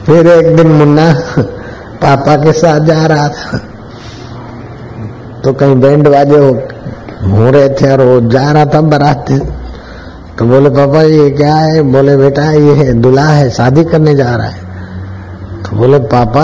फिर एक दिन मुन्ना पापा के साथ जा रहा था तो कहीं बैंड बाजे हो रहे थे और वो जा रहा था बारात। तो बोले पापा ये क्या है? बोले बेटा ये दूल्हा है, शादी करने जा रहा है। तो बोले पापा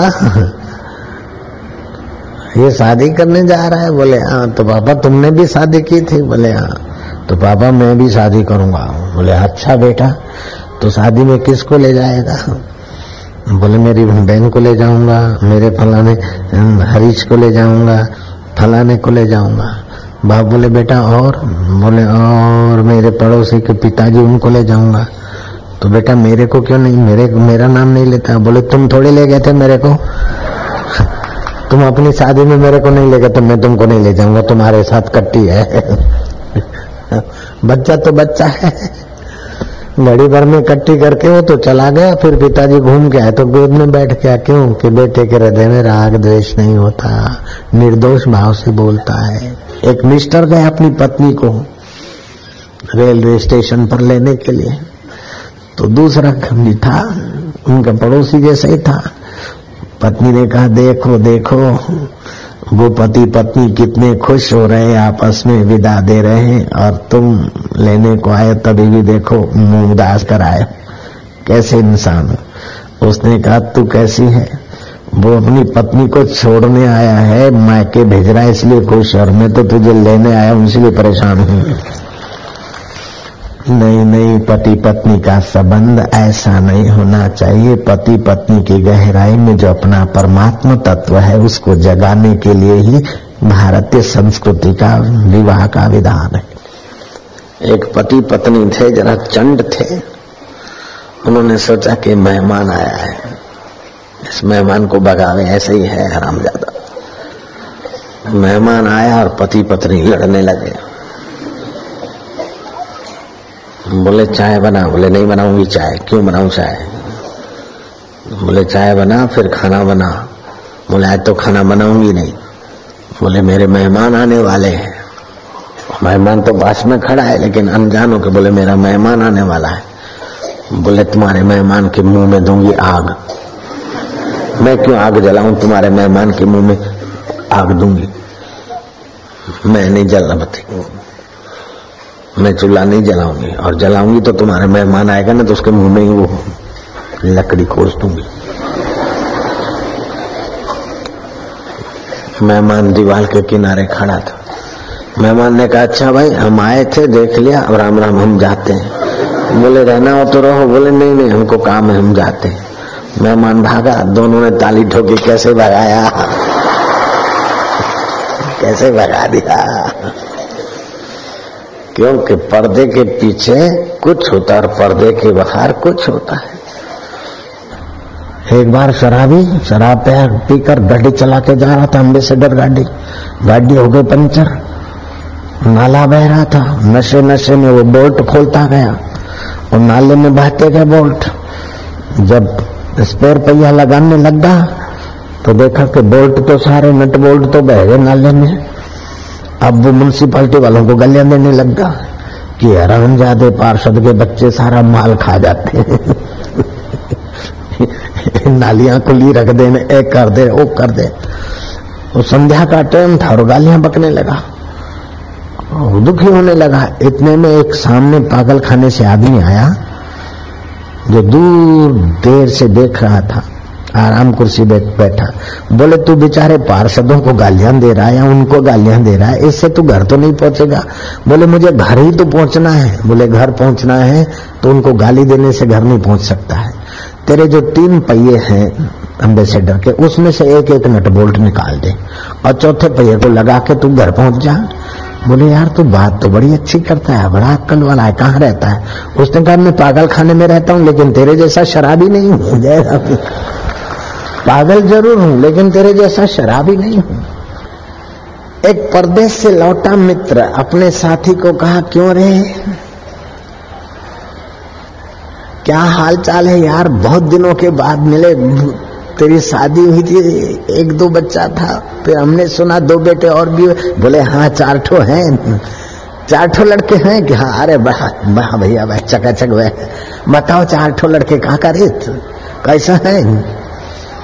ये शादी करने जा रहा है? बोले हाँ। तो पापा तुमने भी शादी की थी? बोले हाँ। तो पापा मैं भी शादी करूंगा। बोले अच्छा बेटा, तो शादी में किसको ले जाएगा? बोले मेरी बहन को ले जाऊंगा, मेरे फलाने हरीश को ले जाऊंगा, फलाने को ले जाऊंगा। बाप बोले बेटा और? बोले और मेरे पड़ोसी के पिताजी, उनको ले जाऊंगा। तो बेटा मेरे को क्यों नहीं? मेरा नाम नहीं लेता। बोले तुम थोड़े ले गए थे मेरे को, तुम अपनी शादी में मेरे को नहीं ले गए तो मैं तुमको नहीं ले जाऊंगा, तुम्हारे साथ कट्टी है। बच्चा तो बच्चा है, घड़ी भर में इकट्ठी करके वो तो चला गया। फिर पिताजी घूम के आए तो गोद में बैठ गया। क्यों? कि बेटे के हृदय में राग द्वेष नहीं होता, निर्दोष भाव से बोलता है। एक मिस्टर गए अपनी पत्नी को रेलवे स्टेशन पर लेने के लिए, तो दूसरा भी था उनका पड़ोसी जैसा ही था। पत्नी ने कहा देखो देखो वो पति पत्नी कितने खुश हो रहे हैं, आपस में विदा दे रहे हैं, और तुम लेने को आए तभी भी देखो मुंह उदास कर आए, कैसे इंसान हो। उसने कहा तू कैसी है? वो अपनी पत्नी को छोड़ने आया है, मायके भेज रहा है इसलिए खुश, और मैं तो तुझे लेने आया हूं इसलिए परेशान हूं। नहीं नहीं, पति पत्नी का संबंध ऐसा नहीं होना चाहिए। पति पत्नी की गहराई में जो अपना परमात्मा तत्व है उसको जगाने के लिए ही भारतीय संस्कृति का विवाह का विधान है। एक पति पत्नी थे, जरा चंड थे। उन्होंने सोचा कि मेहमान आया है, इस मेहमान को भगावे, ऐसे ही है हरामजादा। मेहमान आया और पति पत्नी लड़ने लगे। बोले चाय बना। बोले नहीं बनाऊंगी चाय। क्यों बनाऊं चाय? बोले चाय बना फिर खाना बना। बोले आज तो खाना बनाऊंगी नहीं। बोले मेरे मेहमान आने वाले हैं। मेहमान तो पास में खड़ा है लेकिन अनजानो के बोले मेरा मेहमान आने वाला है। बोले तुम्हारे मेहमान के मुंह में दूंगी आग। मैं क्यों आग जलाऊं? तुम्हारे मेहमान के मुंह में आग दूंगी। मैं नहीं जलाती, मैं चूल्हा नहीं जलाऊंगी, और जलाऊंगी तो तुम्हारे मेहमान आएगा ना तो उसके मुंह में ही वो लकड़ी खोस दूंगी। मेहमान दीवार के किनारे खड़ा था। मेहमान ने कहा अच्छा भाई हम आए थे, देख लिया, अब राम राम हम जाते हैं। बोले रहना हो तो रहो। बोले नहीं नहीं हमको काम है, हम जाते हैं। मेहमान भागा। दोनों ने ताली ठोकी। कैसे भगाया, कैसे भगा दिया। क्योंकि पर्दे के पीछे कुछ होता है और पर्दे के बाहर कुछ होता है। एक बार शराबी शराब पीकर गाड़ी चला के जा रहा था, एम्बेसडर गाड़ी हो गई पंचर, नाला बह रहा था। नशे नशे में वो बोल्ट खोलता गया और नाले में बहते गए बोल्ट। जब स्पेयर पहिया लगाने लगा तो देखा कि बोल्ट तो सारे नट बोल्ट तो बह गए नाले में। अब वो म्युनिसिपैलिटी वालों को गालियां देने लगा कि हरामजादे पार्षद के बच्चे सारा माल खा जाते हैं। नालियां खुली रख देने, एक कर दे वो कर दे। वो संध्या का टाइम था और गालियां बकने लगा, दुखी होने लगा। इतने में एक सामने पागल खाने से आदमी आया जो दूर देर से देख रहा था, आराम कुर्सी बैठा। बोले तू बेचारे पार्षदों को गालियां दे रहा है या उनको गालियां दे रहा है, इससे तू घर तो नहीं पहुंचेगा। बोले मुझे घर ही तो पहुंचना है। बोले घर पहुंचना है तो उनको गाली देने से घर नहीं पहुंच सकता है। तेरे जो 3 पहिए हैं एम्बेसडर के, उसमें से एक एक नट बोल्ट निकाल दे और चौथे पहिए को लगा के तू घर पहुंच जा। बोले यार तू बात तो बड़ी अच्छी करता है, बड़ा अक्ल वाला है, कहाँ रहता है? उसने कहा मैं पागल खाने में रहता हूँ लेकिन तेरे जैसा शराबी नहीं हूँ। पागल जरूर हूं लेकिन तेरे जैसा शराबी नहीं हूं। एक परदेश से लौटा मित्र अपने साथी को कहा क्यों रे, क्या हाल चाल है यार, बहुत दिनों के बाद मिले, तेरी शादी हुई थी, 1-2 बच्चा था, फिर हमने सुना 2 बेटे और भी। बोले हाँ 4 ठो हैं। 4 ठो लड़के हैं कि हाँ? अरे वाह भैया भाई चकाचक। बताओ 4 ठो लड़के कहाँ का रे, कैसा है?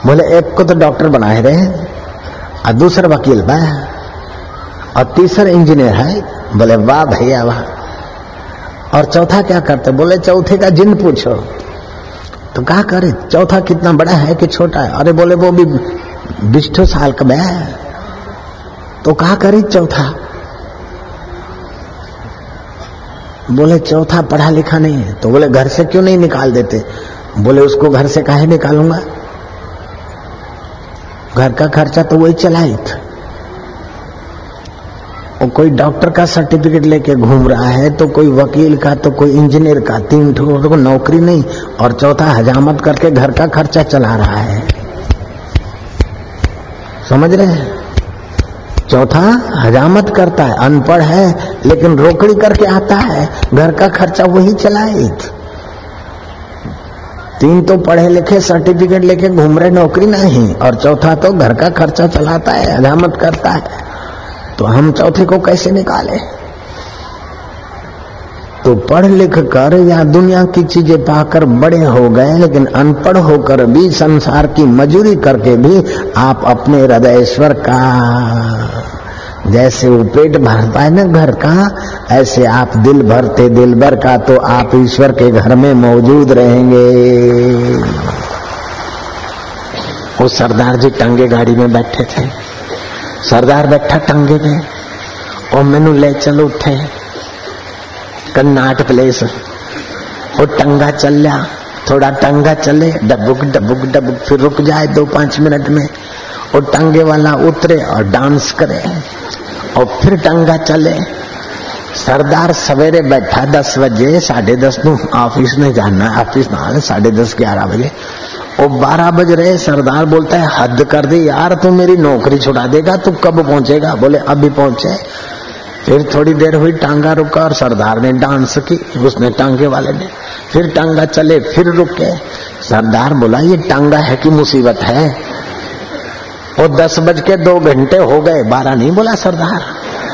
बोले एक को तो डॉक्टर बनाए रहे और दूसरा वकील बा और तीसरा इंजीनियर है। बोले वाह भैया वाह। और चौथा क्या करते? बोले चौथे का जिन पूछो। तो कहा करे चौथा कितना बड़ा है कि छोटा है? अरे बोले वो भी 20 साल का है। तो कहा करी चौथा? बोले चौथा पढ़ा लिखा नहीं है। तो बोले घर से क्यों नहीं निकाल देते? बोले उसको घर से काहे निकालूंगा, घर का खर्चा तो वही चलाई था। और कोई डॉक्टर का सर्टिफिकेट लेके घूम रहा है, तो कोई वकील का, तो कोई इंजीनियर का, 3 को नौकरी नहीं, और चौथा हजामत करके घर का खर्चा चला रहा है। समझ रहे हैं? चौथा हजामत करता है, अनपढ़ है लेकिन रोकड़ी करके आता है, घर का खर्चा वही चलाए। 3 तो पढ़े लिखे सर्टिफिकेट लेके घूम रहे, नौकरी नहीं, और चौथा तो घर का खर्चा चलाता है, हजामत करता है। तो हम चौथे को कैसे निकाले? तो पढ़ लिख कर या दुनिया की चीजें पाकर बड़े हो गए, लेकिन अनपढ़ होकर भी, संसार की मजूरी करके भी आप अपने हृदयेश्वर का, जैसे वो पेट भरता है ना घर का, ऐसे आप दिल भरते दिल भर का, तो आप ईश्वर के घर में मौजूद रहेंगे। वो सरदार जी टंगे गाड़ी में बैठे थे। सरदार बैठा टंगे पे और मैनू ले चलो उठे कन्नाट प्लेस। वो टंगा चल लिया, थोड़ा टंगा चले, डबुक डबुक डबुक, फिर रुक जाए 2-5 मिनट में। वो टंगे वाला उतरे और डांस करे और फिर टंगा चले। सरदार सवेरे बैठा 10 बजे, 10:30 को ऑफिस में जाना है, ऑफिस ना 10:30 11 बजे। वो 12 बज रहे, सरदार बोलता है हद कर दी यार, तू मेरी नौकरी छुड़ा देगा, तू कब पहुंचेगा? बोले अभी पहुंचे। फिर थोड़ी देर हुई, टांगा रुका और सरदार ने डांस की, उसने टांगे वाले ने। फिर टांगा चले, फिर रुके। सरदार बोला ये टांगा है कि मुसीबत है? वो 10 बज के 2 घंटे हो गए, 12 नहीं बोला सरदार।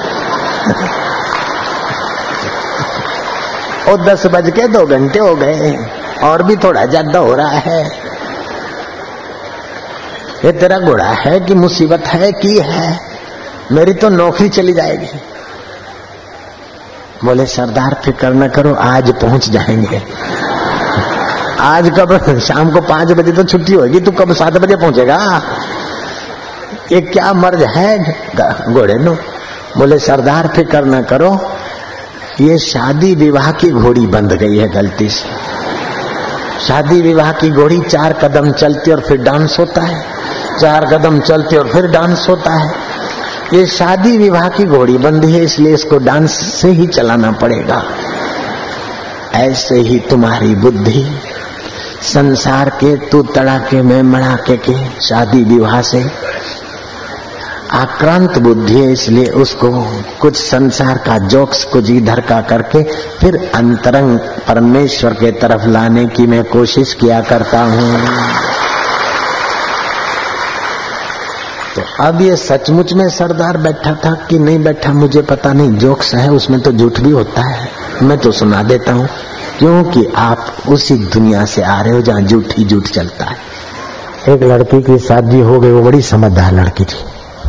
वो 10 बज के 2 घंटे हो गए और भी थोड़ा ज्यादा हो रहा है। ये तेरा घोड़ा है कि मुसीबत है कि है? मेरी तो नौकरी चली जाएगी। बोले सरदार फिक्र न करो, आज पहुंच जाएंगे। आज कब? शाम को 5 बजे तो छुट्टी होगी, तू कब 7 बजे पहुंचेगा? ये क्या मर्ज है घोड़े नो? बोले सरदार फिक्र न करो, ये शादी विवाह की घोड़ी बंध गई है गलती से। शादी विवाह की घोड़ी 4 कदम चलती और फिर डांस होता है, 4 कदम चलती और फिर डांस होता है। ये शादी विवाह की घोड़ी बंधी है, इसलिए इसको डांस से ही चलाना पड़ेगा। ऐसे ही तुम्हारी बुद्धि संसार के तू तड़ाके में मड़ाके के शादी विवाह से आक्रांत बुद्धि है, इसलिए उसको कुछ संसार का जोक्स कुछ इधर का करके फिर अंतरंग परमेश्वर के तरफ लाने की मैं कोशिश किया करता हूँ। तो अब ये सचमुच में सरदार बैठा था कि नहीं बैठा मुझे पता नहीं, जोक्स है उसमें तो झूठ भी होता है, मैं तो सुना देता हूँ, क्योंकि आप उसी दुनिया से आ रहे हो जहाँ झूठ ही झूठ चलता है। एक लड़की की शादी हो गई, वो बड़ी समझदार लड़की थी।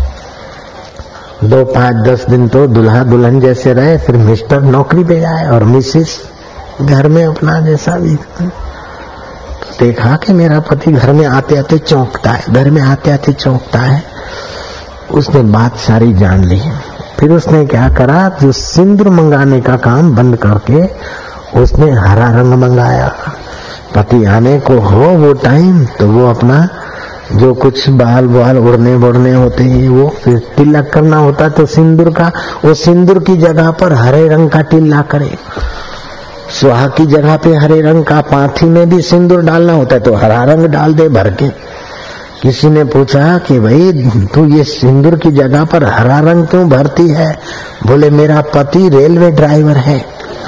2, 5, 10 दिन तो दुल्हा दुल्हन जैसे रहे, फिर मिस्टर नौकरी पे जाए और मिसेस घर में अपना जैसा भी। देखा कि मेरा पति घर में आते आते चौंकता है, घर में आते आते चौंकता है। उसने बात सारी जान ली। फिर उसने क्या करा, जो सिंदूर मंगाने का काम बंद करके उसने हरा रंग मंगाया। पति आने को हो वो टाइम, तो वो अपना जो कुछ बाल बाल उड़ने बढ़ने होते हैं, वो फिर तिलक करना होता तो सिंदूर का, वो सिंदूर की जगह पर हरे रंग का तिलक करे। सुहाग की जगह पे हरे रंग का, पाथी में भी सिंदूर डालना होता है तो हरा रंग डाल दे भर के। किसी ने पूछा कि भाई तू ये सिंदूर की जगह पर हरा रंग क्यों भरती है? बोले मेरा पति रेलवे ड्राइवर है,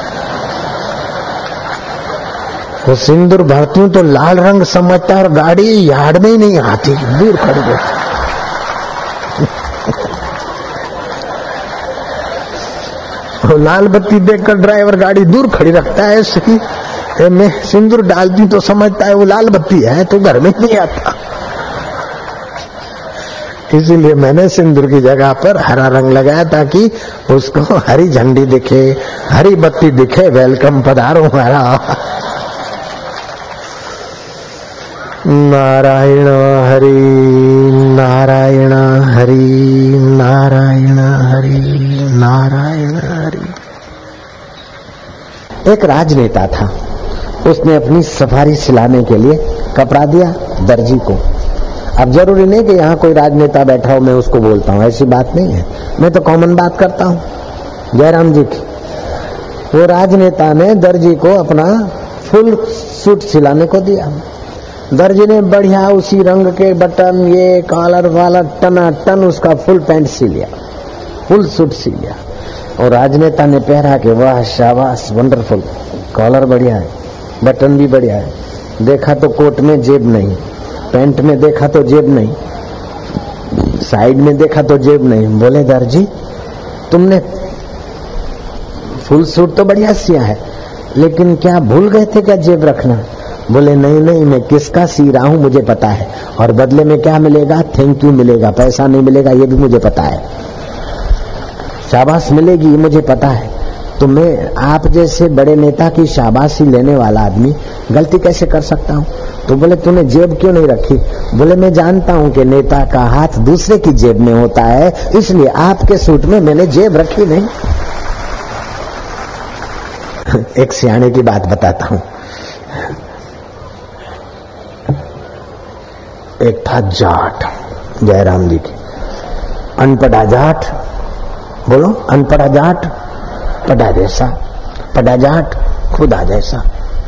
वो सिंदूर भरती हूँ तो लाल रंग समझता है और गाड़ी यार्ड में ही नहीं आती, दूर खड़ी रहती। लाल बत्ती देखकर ड्राइवर गाड़ी दूर खड़ी रखता है, ऐसे मैं सिंदूर डालती तो समझता है वो लाल बत्ती है, तो घर में नहीं आता। इसीलिए मैंने सिंदूर की जगह पर हरा रंग लगाया ताकि उसको हरी झंडी दिखे, हरी बत्ती दिखे, वेलकम पधारो हमारा। नारायण हरि नारायण हरि नारायण हरि नारायण हरि। एक राजनेता था, उसने अपनी सफारी सिलाने के लिए कपड़ा दिया दर्जी को। अब जरूरी नहीं कि यहाँ कोई राजनेता बैठा हो मैं उसको बोलता हूँ, ऐसी बात नहीं है, मैं तो कॉमन बात करता हूँ जयराम जी की। वो राजनेता ने दर्जी को अपना फुल सूट सिलाने को दिया। दर्जी ने बढ़िया उसी रंग के बटन, ये कॉलर वाला टनाटन उसका फुल पैंट सी लिया, फुल सूट सी लिया। और राजनेता ने पहरा के वाह शाबाश वंडरफुल, कॉलर बढ़िया है, बटन भी बढ़िया है। देखा तो कोट में जेब नहीं, पैंट में देखा तो जेब नहीं, साइड में देखा तो जेब नहीं। बोले दर्जी तुमने फुल सूट तो बढ़िया सिया है, लेकिन क्या भूल गए थे क्या जेब रखना? बोले नहीं नहीं, मैं किसका सी रहा हूं मुझे पता है, और बदले में क्या मिलेगा? थैंक यू मिलेगा, पैसा नहीं मिलेगा ये भी मुझे पता है, शाबाश मिलेगी ये मुझे पता है। तो मैं आप जैसे बड़े नेता की शाबाशी लेने वाला आदमी गलती कैसे कर सकता हूं? तो बोले तूने जेब क्यों नहीं रखी? बोले मैं जानता हूं कि नेता का हाथ दूसरे की जेब में होता है, इसलिए आपके सूट में मैंने जेब रखी नहीं। एक सियाने की बात बताता हूं। एक था जाट, जयराम जी की, अनपढ़ा जाट, बोलो अनपढ़ा जाट पढ़ा जैसा, पढ़ा जाट खुदा जैसा।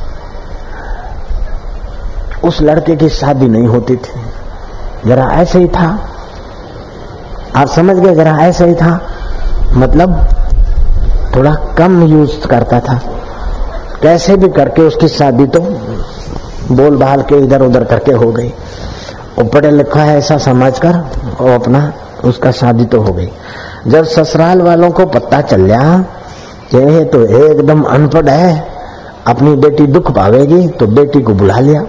उस लड़के की शादी नहीं होती थी, जरा ऐसे ही था, आप समझ गए, जरा ऐसे ही था, मतलब थोड़ा कम यूज करता था, कैसे भी करके उसकी शादी तो बोल बाल के इधर उधर करके हो गई। वो पढ़ा लिखा है ऐसा समझकर और अपना उसका शादी तो हो गई। जब ससुराल वालों को पता चल गया कि ये तो एकदम अनपढ़ है, अपनी बेटी दुख पावेगी, तो बेटी को बुला लिया।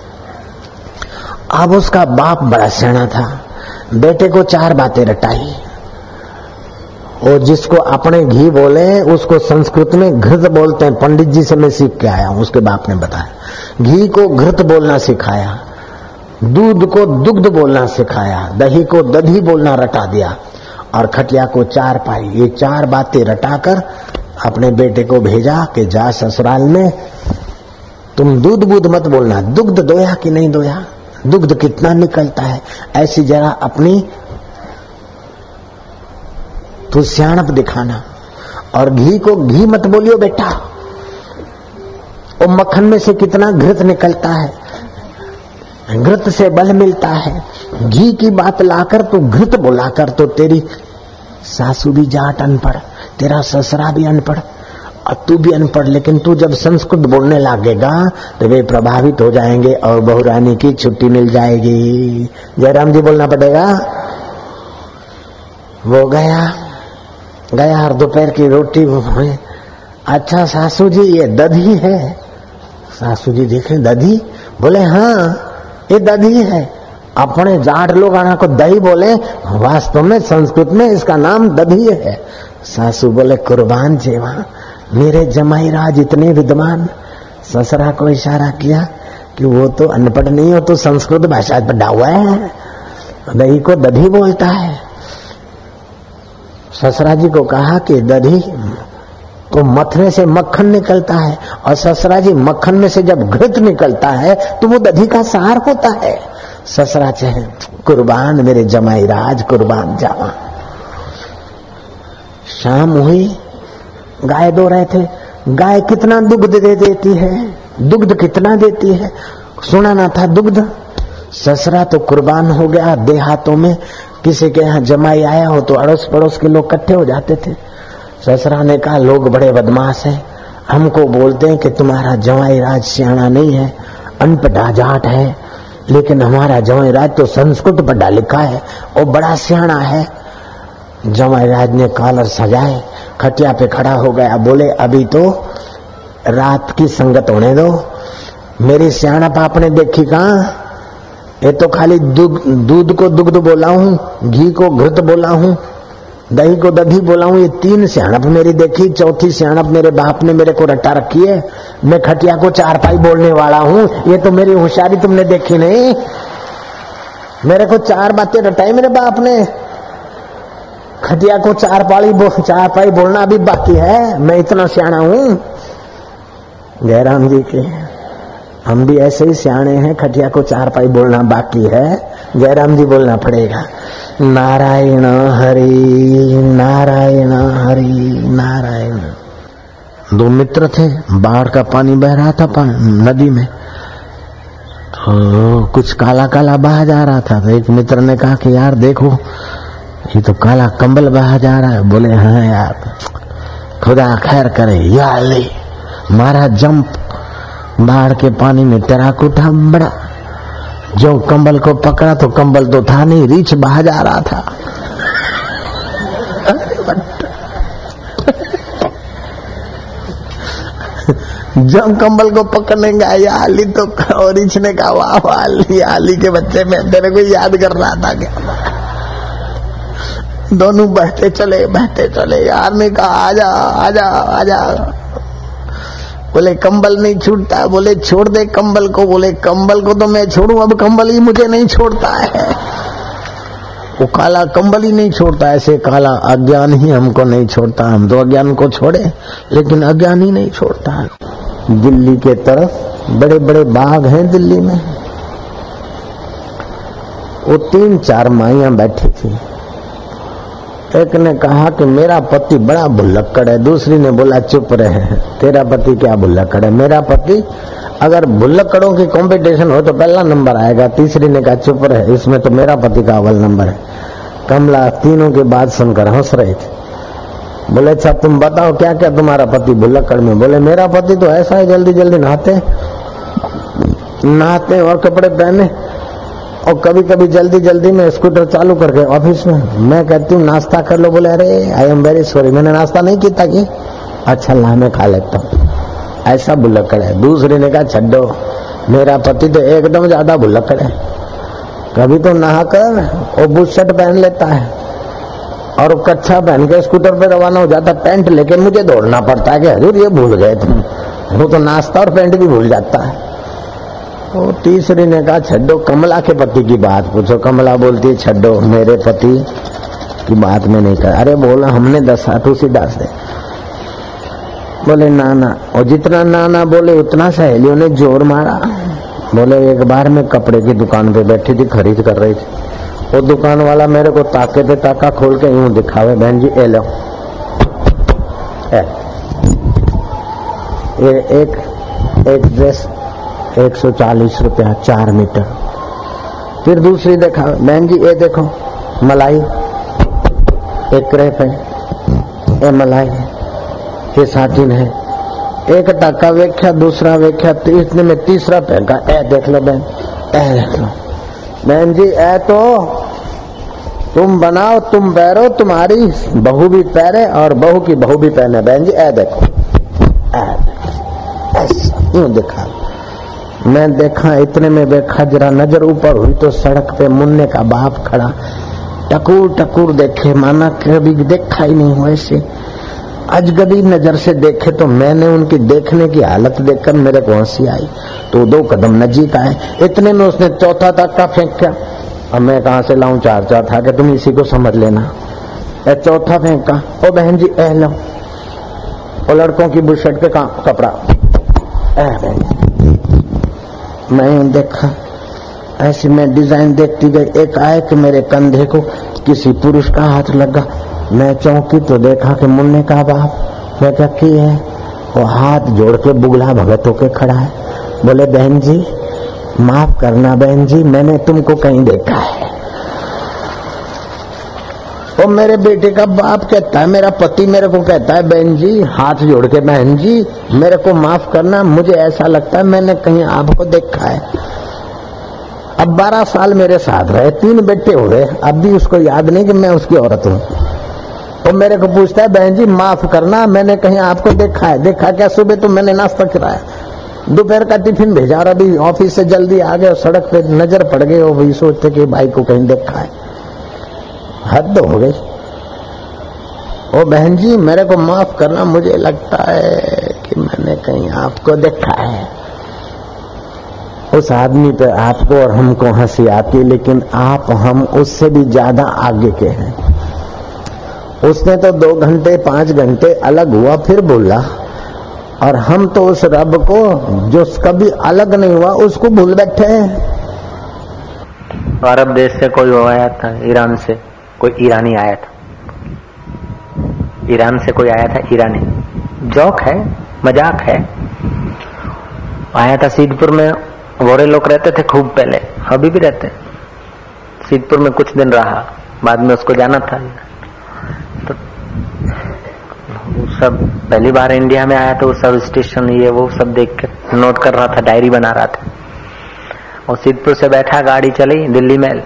अब उसका बाप बड़ा सियाना था, बेटे को 4 बातें रटाई, और जिसको अपने घी बोले उसको संस्कृत में घृत बोलते हैं। पंडित जी से मैं सीख के आया हूं, उसके बाप ने बताया। घी को घृत बोलना सिखाया, दूध को दुग्ध बोलना सिखाया, दही को दधी बोलना रटा दिया, और खटिया को 4 पाई। ये 4 बातें रटाकर अपने बेटे को भेजा कि जा ससुराल में तुम दूध बूध मत बोलना, दुग्ध दोया कि नहीं दोया, दुग्ध कितना निकलता है, ऐसी जरा अपनी तो सियाणप दिखाना। और घी को घी मत बोलियो बेटा, और मक्खन में से कितना घृत निकलता है, घृत से बल मिलता है। घी की बात लाकर तू घृत बोलाकर तो तेरी सासू भी जाट अनपढ़, तेरा ससुरा भी अनपढ़ और तू भी अनपढ़, लेकिन तू जब संस्कृत बोलने लगेगा तो वे प्रभावित हो जाएंगे और बहुरानी की छुट्टी मिल जाएगी। जयराम जी बोलना पड़ेगा। वो गया और दोपहर की रोटी अच्छा सासू जी ये दधी है। सासू जी देखे दधी, बोले हाँ ये दधी है। अपने जाट लोग आना को दही बोले, वास्तव में संस्कृत में इसका नाम दधी है। सासू बोले कुर्बान जेवा, मेरे जमाई राज इतने विद्वान। ससुरा को इशारा किया कि वो तो अनपढ़ नहीं हो, तो संस्कृत भाषा पढ़ा हुआ है, दही को दधी बोलता है। ससुरा जी को कहा कि दधी को मथने से मक्खन निकलता है, और ससुरा जी मक्खन में से जब घृत निकलता है तो वो दधी का सार होता है। ससुरा चाहे कुर्बान मेरे जमाई राज, कुर्बान जावा। शाम हुई, गाय दो रहे थे। गाय कितना दुग्ध दे देती है, दुग्ध कितना देती है सुना ना था दुग्ध। ससुरा तो कुर्बान हो गया। देहातों में किसी के यहाँ जमाई आया हो तो अड़ोस पड़ोस के लोग इकट्ठे हो जाते थे। ससुरा ने कहा लोग बड़े बदमाश हैं, हमको बोलते हैं कि तुम्हारा जमाई राज सियाना नहीं है, अनपढ़ा जाट है, लेकिन हमारा जमाई राज तो संस्कृत पढ़ा लिखा है और बड़ा सियाना है। जमाई राज ने कॉलर सजाए, खटिया पे खड़ा हो गया। बोले अभी तो रात की संगत होने दो, मेरी सियाणप आपने देखी कहाँ, ये तो खाली दूध को दुग्ध बोला हूं, घी को घृत बोला हूं, दही को दधी बोला हूं। ये 3 सियाणप मेरी देखी, चौथी सियाणप मेरे बाप ने मेरे को रटा रखी है। मैं खटिया को चारपाई बोलने वाला हूं, ये तो मेरी होशियारी तुमने देखी नहीं। मेरे को 4 बातें रटाई मेरे बाप ने। खटिया को चारपाई बोलना अभी बाकी है, मैं इतना सियाणा हूं। जयराम जी के हम भी ऐसे ही सियाणे हैं, खटिया को चारपाई बोलना बाकी है, जयराम जी बोलना पड़ेगा। नारायण हरि नारायण हरि नारायण। 2 मित्र थे, बाढ़ का पानी बह रहा था नदी में, तो कुछ काला काला बहा जा रहा था। तो एक मित्र ने कहा कि यार देखो ये तो काला कंबल बहा जा रहा है। बोले हाँ यार, खुदा खैर करे। या अल्ली मारा जंप, बाढ़ के पानी में तैराक उठा, बड़ा जो कंबल को पकड़ा तो कंबल तो था नहीं, रीछ बहा जा रहा था। जब कंबल को पकड़ने गया अली तो रीछ ने कहा वाह वाह अली के बच्चे में तेरे को याद कर रहा था क्या। दोनों बहते चले। यार ने कहा आजा आजा आजा। बोले कंबल नहीं छूटता। बोले छोड़ दे कंबल को। बोले कंबल को तो मैं छोड़ूं, अब कंबल ही मुझे नहीं छोड़ता है। वो काला कंबल ही नहीं छोड़ता, ऐसे काला अज्ञान ही हमको नहीं छोड़ता। हम तो अज्ञान को छोड़े, लेकिन अज्ञान ही नहीं छोड़ता। दिल्ली के तरफ बड़े बड़े बाग हैं दिल्ली में। वो 3-4 माइयां बैठी थी। एक ने कहा कि मेरा पति बड़ा भुल्लक्कड़ है। दूसरी ने बोला चुप रहे, तेरा पति क्या भुल्लक्कड़ है। मेरा पति अगर भुल्लक्कड़ों की कंपटीशन हो तो पहला नंबर आएगा। तीसरी ने कहा चुप रहे, इसमें तो मेरा पति का अव्वल नंबर है। कमला तीनों की बात सुनकर हंस रही थी। बोले अच्छा तुम बताओ क्या क्या तुम्हारा पति भुल्लक्कड़ में। बोले मेरा पति तो ऐसा है, जल्दी जल्दी नहाते और कपड़े पहने, और कभी कभी जल्दी जल्दी में स्कूटर चालू करके ऑफिस में। मैं कहती हूँ नाश्ता कर लो। बोले अरे आई एम वेरी सॉरी, मैंने नाश्ता नहीं किया कि अच्छा ला मैं खा लेता हूँ। ऐसा भुल्लक्कड़ है। दूसरे ने कहा छड्डो, मेरा पति तो एकदम ज्यादा भुल्लक्कड़ है। कभी तो नहाकर वो बुशर्ट पहन लेता है और कच्छा पहन के स्कूटर पे रवाना हो जाता, पैंट लेके मुझे दौड़ना पड़ता है कि हजूर ये भूल गए तुम। वो तो नाश्ता और पैंट भी भूल जाता है। वो तीसरी ने कहा छड्डो, कमला के पति की बात पूछो। कमला बोलती है छड्डो, मेरे पति की बात में नहीं कर। अरे बोला हमने 10 हाथ उसी दास दे। बोले नाना, और जितना नाना बोले उतना सहेलियों ने जोर मारा। बोले एक बार मैं कपड़े की दुकान पे बैठी थी, खरीद कर रही थी। वो दुकान वाला मेरे को ताके पे ताका खोल के यूं दिखावे, बहन जी ए लो, ये एक ड्रेस 140 रुपया 4 मीटर। फिर दूसरी देखा, बहन जी ये देखो मलाई, एक क्रेप है, ये मलाई है, ये साटिन है। एक टाका वेख्या, दूसरा वेख्या, इतने में तीसरा फेंका, ए देख लो बहन, ए देख लो। बहन जी ए तो तुम बनाओ, तुम पहरो, तुम्हारी बहू भी पहरे और बहू की बहू भी पहने। बहन जी ए देखो, ऐसा यूं दिखा। मैं देखा, इतने में देखा, जरा नजर ऊपर हुई तो सड़क पे मुन्ने का बाप खड़ा, टकूर टकूर देखे, माना कभी देखा ही नहीं हुआ। ऐसे अजगबी नजर से देखे तो मैंने उनकी देखने की हालत देखकर मेरे को हंसी आई। तो 2 कदम नजीक आए, इतने में उसने चौथा तक्का फेंका। अब मैं कहां से लाऊं, 4 था कि तुम इसी को समझ लेना। चौथा फेंका, ओ बहन जी ए लो, और लड़कों की बुशर्ट पे कपड़ा, बहन मैं देखा। ऐसे मैं डिजाइन देखती गई, एक आए कि मेरे कंधे को किसी पुरुष का हाथ लगा। मैं चौंकी तो देखा कि मुन्ने का बाप। मैं क्या की है, वो हाथ जोड़ के बुगला भगत होके खड़ा है। बोले बहन जी माफ करना बहन जी, मैंने तुमको कहीं देखा है। वो मेरे बेटे का बाप कहता है, मेरा पति मेरे को कहता है बहन जी, हाथ जोड़ के बहन जी मेरे को माफ करना, मुझे ऐसा लगता है मैंने कहीं आपको देखा है। अब 12 साल मेरे साथ रहे, 3 बेटे हो गए, अब भी उसको याद नहीं कि मैं उसकी औरत हूँ। वो मेरे को पूछता है बहन जी माफ करना, मैंने कहीं आपको देखा है। देखा क्या, सुबह तो मैंने नाश्ता खिलाया, दोपहर का टिफिन भेजा और अभी ऑफिस से जल्दी आ गए और सड़क पे नजर पड़ गए और वही सोचते कि भाई को कहीं देखा है। हद हो गई। ओ बहन जी मेरे को माफ करना, मुझे लगता है कि मैंने कहीं आपको देखा है। उस आदमी पे आपको और हमको हंसी आती, लेकिन आप हम उससे भी ज्यादा आगे के हैं। उसने तो 2 घंटे 5 घंटे अलग हुआ फिर बोला, और हम तो उस रब को जो कभी अलग नहीं हुआ उसको भूल बैठे हैं। अरब देश से कोई आया था, ईरान से कोई ईरानी आया था, ईरान से कोई आया था ईरानी, जोक है मजाक है, आया था सीधपुर में। गोरे लोग रहते थे खूब पहले, अभी भी रहते। सीधपुर में कुछ दिन रहा, बाद में उसको जाना था। तो सब पहली बार इंडिया में आया तो सब स्टेशन ये वो सब देख कर नोट कर रहा था, डायरी बना रहा था। और सीधपुर से बैठा, गाड़ी चली दिल्ली मेल,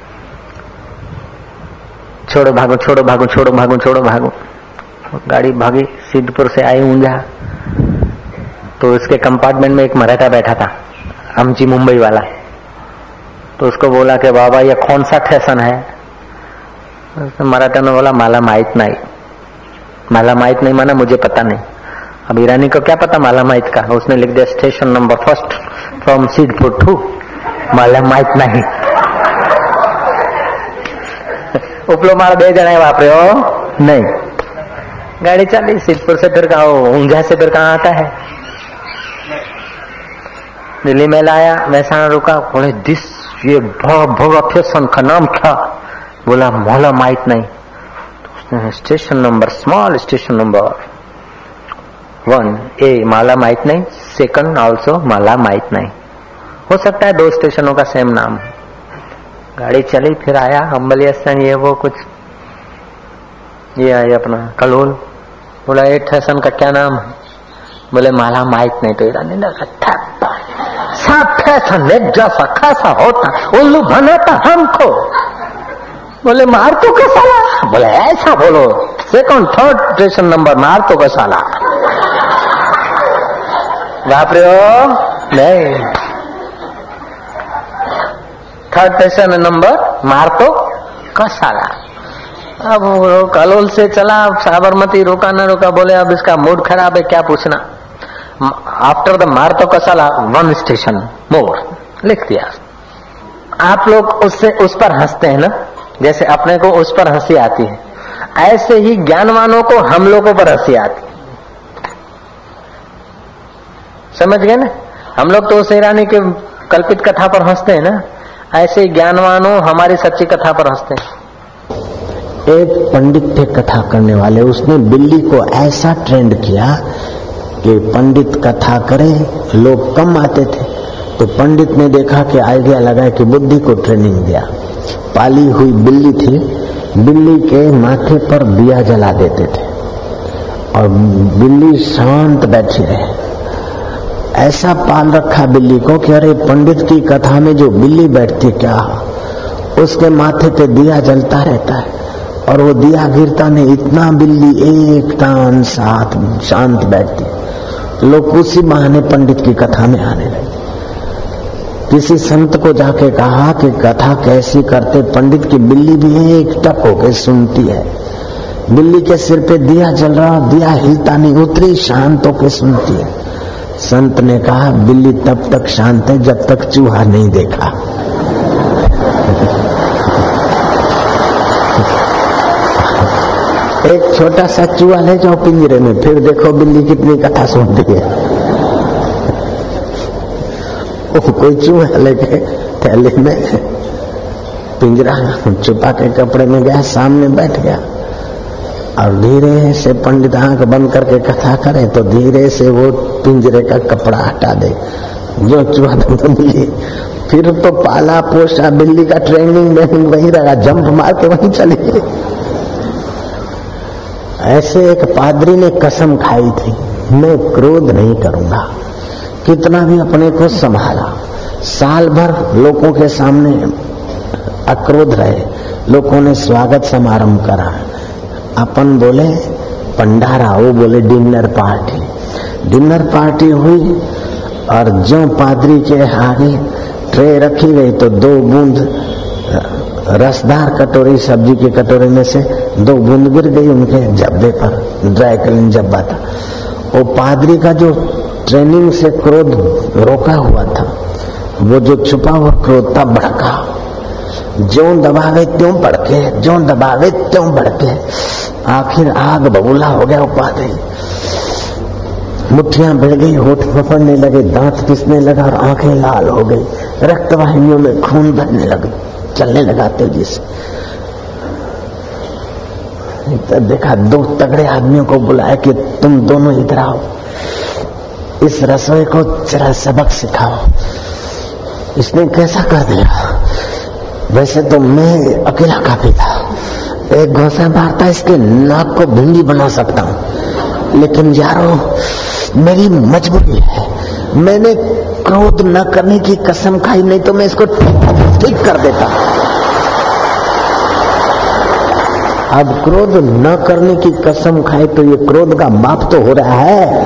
छोड़ो भागो छोड़ो भागो छोड़ो भागो छोड़ो भागो। गाड़ी भागी, सीधपुर से आई ऊंझा, तो उसके कंपार्टमेंट में एक मराठा बैठा था, आमची मुंबई वाला। तो उसको बोला कि बाबा ये कौन सा स्टेशन है? मराठा ने बोला माला माहित नहीं। माला माहित नहीं माना मुझे पता नहीं। अब ईरानी को क्या पता माला माहित का? उसने लिख दिया station number 1 from Sidhpur to माला माहित नहीं। उपलो मार 2 जने वापर्यो नहीं। गाड़ी चली सीधपुर से, फिर कहा ऊंझा से फिर कहाँ आता है? दिल्ली में लाया, महसाना रुका, बोले दिस ये स्टेशन का नाम क्या? बोला माला माहित नहीं। तो उसने station number small station number 1 A माला माहित नहीं, सेकंड आल्सो माला माहित नहीं। हो सकता है 2 स्टेशनों का सेम नाम। गाड़ी चली, फिर आया अम्बलियासन ये वो कुछ, ये आया अपना कलोल। बोला ये स्टेशन का क्या नाम है? बोले माला माहित नहीं। तो ईरानी ने सब फैशन एक जैसा कैसा होता, उल्लू बनाता हमको। बोले मार तो का साला। बोले ऐसा बोलो, 2nd 3rd स्टेशन नंबर मार तो का साला। वापरे हो नहीं, 3rd स्टेशन नंबर मार तो का साला। अब वो कलोल से चला, साबरमती रोका न रोका, बोले अब इसका मूड खराब है, क्या पूछना। आफ्टर द मार्तो कसाला 1 स्टेशन मोर लिख दिया। आप लोग उससे उस पर हंसते हैं ना, जैसे अपने को उस पर हंसी आती है, ऐसे ही ज्ञानवानों को हम लोगों पर हंसी आती है। समझ गए ना? हम लोग तो उस ईरानी के कल्पित कथा पर हंसते हैं ना, ऐसे ज्ञानवानों हमारी सच्ची कथा पर हंसते हैं। एक पंडित थे कथा करने वाले, उसने बिल्ली को ऐसा ट्रेंड किया कि पंडित कथा करे, लोग कम आते थे। तो पंडित ने देखा कि आइडिया लगा कि बुद्धि को ट्रेनिंग दिया। पाली हुई बिल्ली थी, बिल्ली के माथे पर दिया जला देते थे और बिल्ली शांत बैठी रहे। ऐसा पाल रखा बिल्ली को कि अरे पंडित की कथा में जो बिल्ली बैठती क्या, उसके माथे पे दिया जलता रहता है और वो दिया गिरता नहीं, इतना बिल्ली एक टान साथ शांत बैठती। लोग उसी बहाने पंडित की कथा में आने लगे। किसी संत को जाके कहा कि कथा कैसी करते? पंडित की बिल्ली भी एक टक होकर सुनती है, बिल्ली के सिर पे दिया जल रहा, दिया हिलता नहीं, उतरी शांत होकर सुनती है। संत ने कहा बिल्ली तब तक शांत है जब तक चूहा नहीं देखा। एक छोटा सा चूहा ले जाओ पिंजरे में, फिर देखो बिल्ली कितनी कथा सुनती है। कोई चूहा लेके थैले में पिंजरा छुपा के कपड़े में गया, सामने बैठ गया और धीरे से पंडित आंख बंद करके कथा करे तो धीरे से वो पिंजरे का कपड़ा हटा दे। जो चूहा बिल्ली, फिर तो पाला पोसा बिल्ली का ट्रेनिंग वही रहा, जंप मार के वहीं चली गई। ऐसे एक पादरी ने कसम खाई थी, मैं क्रोध नहीं करूंगा, कितना भी अपने को संभाला। साल भर लोगों के सामने अक्रोध रहे, लोगों ने स्वागत समारंभ करा, अपन बोले भंडारा, वो बोले डिनर पार्टी। डिनर पार्टी हुई और जो पादरी के आगे ट्रे रखी गई तो 2 बूंद रसदार कटोरी, सब्जी के कटोरे में से 2 बूंद गिर गई उनके जब्बे पर। ड्राई क्लीन जब्बा था। वो पादरी का जो ट्रेनिंग से क्रोध रोका हुआ था, वो जो छुपा हुआ क्रोध था भड़का। ज्यों दबावे त्यों भड़के, ज्यों दबावे त्यों भड़के। आखिर आग बबूला हो गया वो पादरी। मुट्ठियां भिड़ गई, होठ फफड़ने लगे, दांत पिसने लगा और आंखें लाल हो गई। रक्तवाहिनियों में खून बहने लगा, चलने लगा तेजी से। तो देखा 2 तगड़े आदमियों को बुलाया कि तुम दोनों इधर आओ, इस रसोई को जरा सबक सिखाओ। इसने कैसा कर दिया? वैसे तो मैं अकेला काफी था, एक घोंसा मारता इसके नाक को भिंडी बना सकता हूं, लेकिन यारो मेरी मजबूरी है। मैंने क्रोध न करने की कसम खाई, नहीं तो मैं इसको ठीक कर देता। अब क्रोध न करने की कसम खाए तो ये क्रोध का माप तो हो रहा है।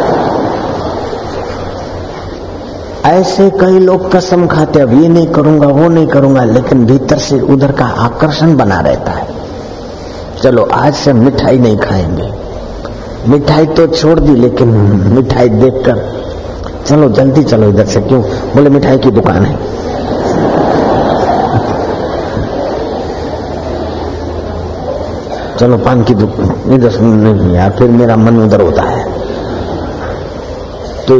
ऐसे कई लोग कसम खाते, अब ये नहीं करूंगा वो नहीं करूंगा, लेकिन भीतर से उधर का आकर्षण बना रहता है। चलो आज से मिठाई नहीं खाएंगे, मिठाई तो छोड़ दी, लेकिन मिठाई देखकर चलो जल्दी चलो इधर से। क्यों? बोले मिठाई की दुकान है। चलो पान की दुकान, इधर नहीं यार, फिर मेरा मन उधर होता है। तो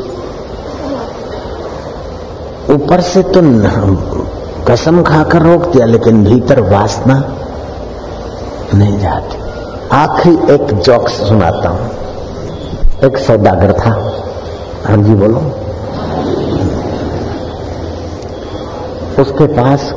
ऊपर से तो कसम खाकर रोक दिया, लेकिन भीतर वासना नहीं जाती। आखिरी एक जोक्स सुनाता हूं। एक सौदागर था। हाँ जी बोलो। उसके पास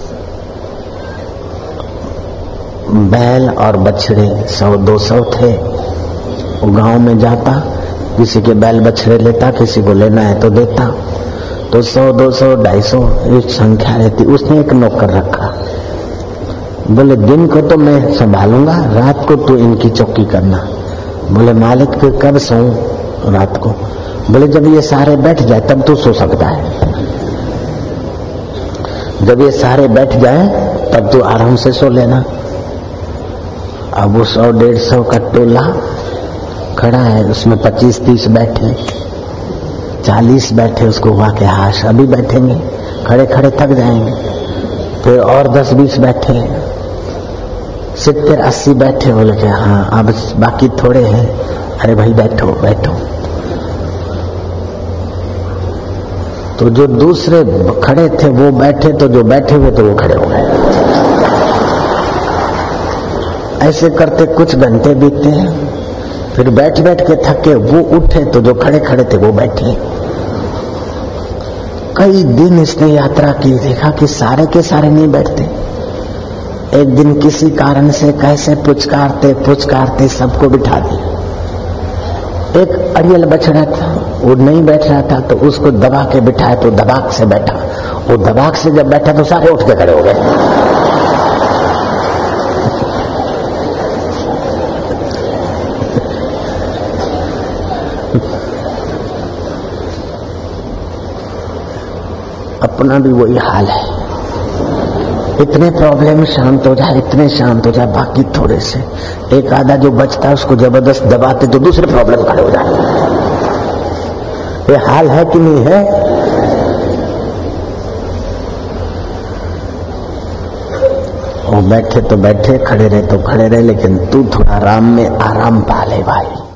बैल और बछड़े 100-200 थे। वो गांव में जाता, किसी के बैल बछड़े लेता, किसी को लेना है तो देता। तो 100-200-250 एक संख्या रहती। उसने एक नौकर रखा। बोले दिन को तो मैं संभालूंगा, रात को तू इनकी चौकी करना। बोले मालिक फिर कब सोऊं रात को? बोले जब ये सारे बैठ जाए तब तू सो सकता है। जब ये सारे बैठ जाए तब तू आराम से सो लेना। अब वो 100-150 का टोला खड़ा है, उसमें 25-30 बैठे, 40 बैठे। उसको हुआ कि हाश अभी बैठेंगे, खड़े खड़े थक जाएंगे। फिर और 10-20 बैठे, 70-80 बैठे। बोले कि हाँ अब बाकी थोड़े हैं। अरे भाई बैठो बैठो। तो जो दूसरे खड़े थे वो बैठे, तो जो बैठे हुए तो वो खड़े हो गए। ऐसे करते कुछ घंटे बीते। फिर बैठ बैठ के थके वो उठे, तो जो खड़े खड़े थे वो बैठे। कई दिन इसने यात्रा की, देखा कि सारे के सारे नहीं बैठते। एक दिन किसी कारण से कैसे पुचकारते पुचकारते सबको बिठा दिया। एक अड़ियल बछड़ा था, वो नहीं बैठ रहा था, तो उसको दबा के बिठाया तो दबाक से बैठा। वो दबाक से जब बैठा तो सारे उठ के खड़े हो गए। अपना भी वही हाल है। इतने प्रॉब्लम शांत हो जाए, इतने शांत हो जाए, बाकी थोड़े से एक आधा जो बचता है उसको जबरदस्त दबाते तो दूसरे प्रॉब्लम खड़े हो जाए। ये हाल है कि नहीं है? वो बैठे तो बैठे, खड़े रहे तो खड़े रहे, लेकिन तू थोड़ा आराम में आराम पा ले भाई।